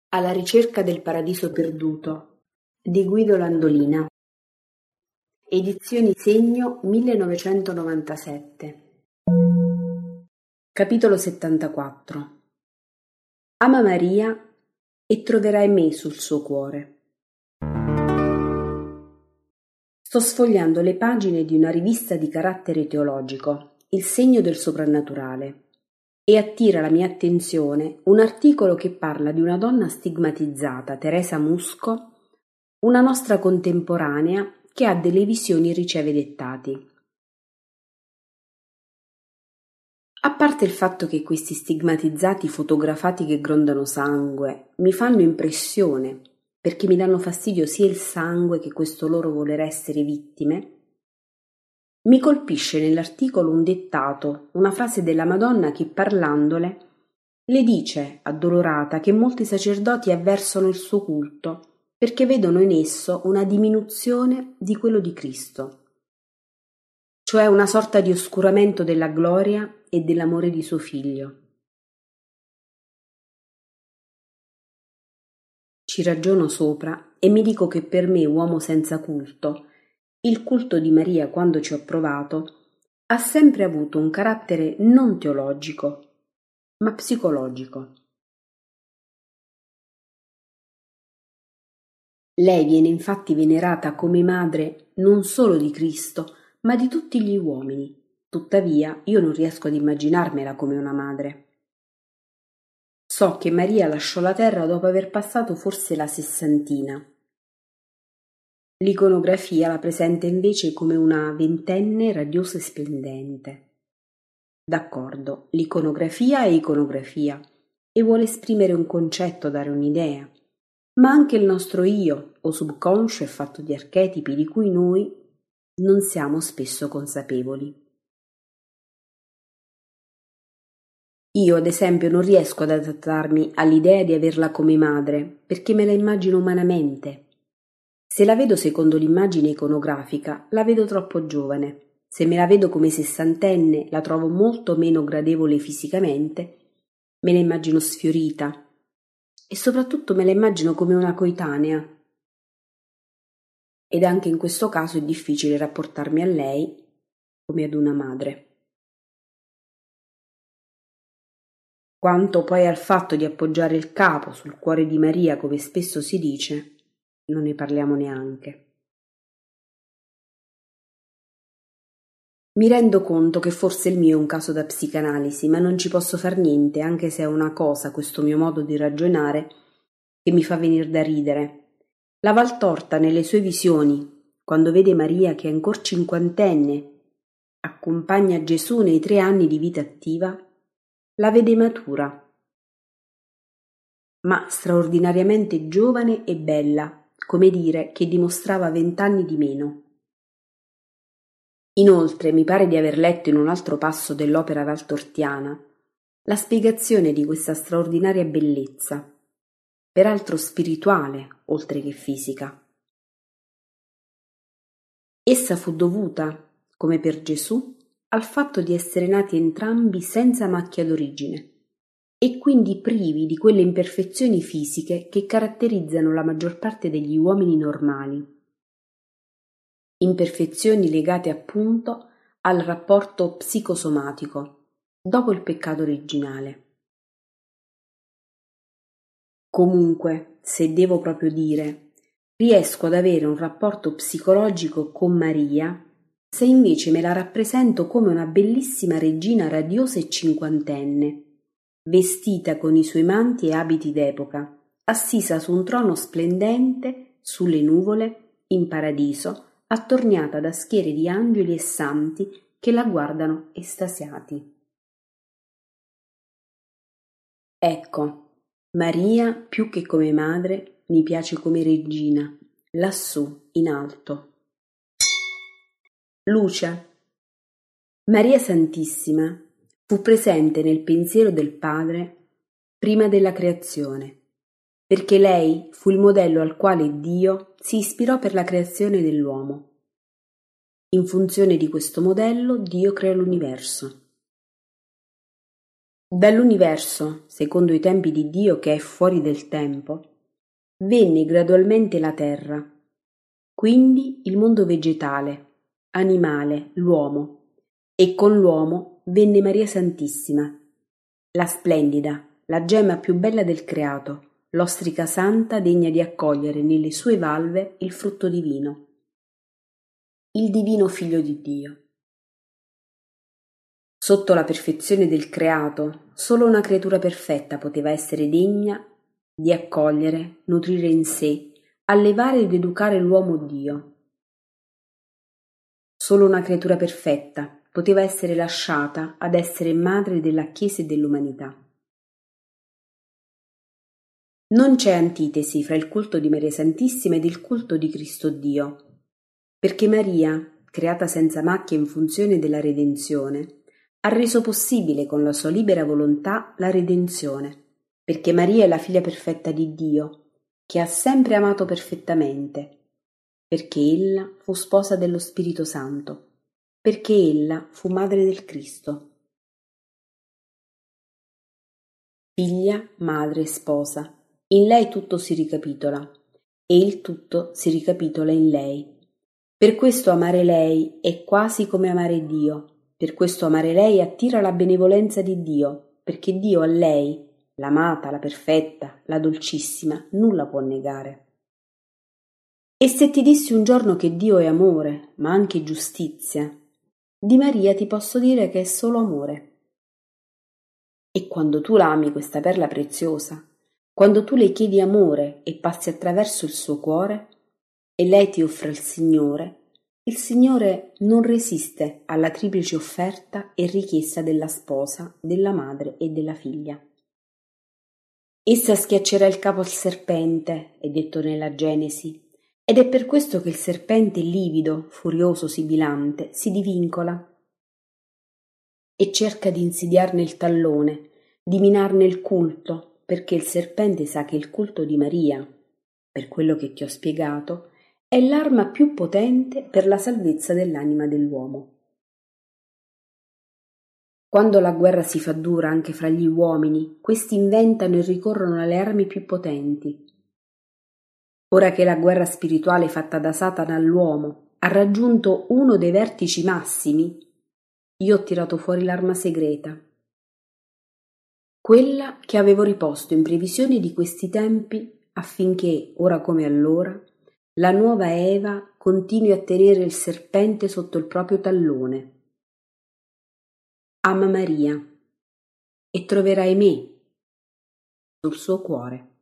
Alla ricerca del paradiso perduto di Guido Landolina. Edizioni Segno 1997. Capitolo 74. Ama Maria e troverai me sul suo cuore. Sto sfogliando le pagine di una rivista di carattere teologico, Il segno del soprannaturale, e attira la mia attenzione un articolo che parla di una donna stigmatizzata, Teresa Musco, una nostra contemporanea che ha delle visioni e riceve dettati. A parte il fatto che questi stigmatizzati fotografati che grondano sangue mi fanno impressione, perché mi danno fastidio sia il sangue che questo loro voler essere vittime, mi colpisce nell'articolo un dettato, una frase della Madonna che parlandole le dice, addolorata, che molti sacerdoti avversano il suo culto perché vedono in esso una diminuzione di quello di Cristo, cioè una sorta di oscuramento della gloria e dell'amore di suo figlio. Ci ragiono sopra e mi dico che per me, uomo senza culto, il culto di Maria, quando ci ho provato, ha sempre avuto un carattere non teologico, ma psicologico. Lei viene infatti venerata come madre non solo di Cristo, ma di tutti gli uomini. Tuttavia, io non riesco ad immaginarmela come una madre. So che Maria lasciò la terra dopo aver passato forse la sessantina. L'iconografia la presenta invece come una ventenne radiosa e splendente. D'accordo, l'iconografia è iconografia e vuole esprimere un concetto, dare un'idea, ma anche il nostro io o subconscio è fatto di archetipi di cui noi non siamo spesso consapevoli. Io, ad esempio, non riesco ad adattarmi all'idea di averla come madre, perché me la immagino umanamente. Se la vedo secondo l'immagine iconografica, la vedo troppo giovane. Se me la vedo come sessantenne, la trovo molto meno gradevole fisicamente, me la immagino sfiorita e soprattutto me la immagino come una coetanea. Ed anche in questo caso è difficile rapportarmi a lei come ad una madre. Quanto poi al fatto di appoggiare il capo sul cuore di Maria, come spesso si dice, non ne parliamo neanche. Mi rendo conto che forse il mio è un caso da psicanalisi, ma non ci posso far niente, anche se è una cosa, questo mio modo di ragionare, che mi fa venir da ridere. La Valtorta, nelle sue visioni, quando vede Maria che è ancor cinquantenne, accompagna Gesù nei 3 anni di vita attiva, la vede matura, ma straordinariamente giovane e bella, come dire che dimostrava 20 anni di meno. Inoltre mi pare di aver letto in un altro passo dell'opera valtortiana la spiegazione di questa straordinaria bellezza, peraltro spirituale oltre che fisica. Essa fu dovuta, come per Gesù, al fatto di essere nati entrambi senza macchia d'origine e quindi privi di quelle imperfezioni fisiche che caratterizzano la maggior parte degli uomini normali. Imperfezioni legate appunto al rapporto psicosomatico, dopo il peccato originale. Comunque, se devo proprio dire, riesco ad avere un rapporto psicologico con Maria se invece me la rappresento come una bellissima regina radiosa e cinquantenne, vestita con i suoi manti e abiti d'epoca, assisa su un trono splendente, sulle nuvole, in paradiso, attorniata da schiere di angeli e santi che la guardano estasiati. Ecco, Maria, più che come madre, mi piace come regina, lassù, in alto. Luce. Maria Santissima fu presente nel pensiero del Padre prima della creazione, perché lei fu il modello al quale Dio si ispirò per la creazione dell'uomo. In funzione di questo modello Dio creò l'universo. Dall'universo, secondo i tempi di Dio che è fuori del tempo, venne gradualmente la terra, quindi il mondo vegetale, animale, l'uomo, e con l'uomo venne Maria Santissima, la splendida, la gemma più bella del creato, l'ostrica santa degna di accogliere nelle sue valve il frutto divino, il divino Figlio di Dio. Sotto la perfezione del creato, solo una creatura perfetta poteva essere degna di accogliere, nutrire in sé, allevare ed educare l'uomo Dio. Solo una creatura perfetta poteva essere lasciata ad essere madre della Chiesa e dell'umanità. Non c'è antitesi fra il culto di Maria Santissima ed il culto di Cristo Dio, perché Maria, creata senza macchia in funzione della redenzione, ha reso possibile con la sua libera volontà la redenzione, perché Maria è la figlia perfetta di Dio, che ha sempre amato perfettamente, perché ella fu sposa dello Spirito Santo, perché ella fu madre del Cristo. Figlia, madre, sposa, in lei tutto si ricapitola, e il tutto si ricapitola in lei. Per questo amare lei è quasi come amare Dio. Per questo amare lei attira la benevolenza di Dio, perché Dio a lei, l'amata, la perfetta, la dolcissima, nulla può negare. E se ti dissi un giorno che Dio è amore, ma anche giustizia, di Maria ti posso dire che è solo amore. E quando tu l'ami questa perla preziosa, quando tu le chiedi amore e passi attraverso il suo cuore, e lei ti offre il Signore non resiste alla triplice offerta e richiesta della sposa, della madre e della figlia. Essa schiaccerà il capo al serpente, è detto nella Genesi, ed è per questo che il serpente livido, furioso, sibilante, si divincola e cerca di insidiarne il tallone, di minarne il culto, perché il serpente sa che il culto di Maria, per quello che ti ho spiegato, è l'arma più potente per la salvezza dell'anima dell'uomo. Quando la guerra si fa dura anche fra gli uomini, questi inventano e ricorrono alle armi più potenti. Ora che la guerra spirituale fatta da Satana all'uomo ha raggiunto uno dei vertici massimi, io ho tirato fuori l'arma segreta, quella che avevo riposto in previsione di questi tempi affinché, ora come allora, la nuova Eva continui a tenere il serpente sotto il proprio tallone. Ama Maria e troverai me sul suo cuore.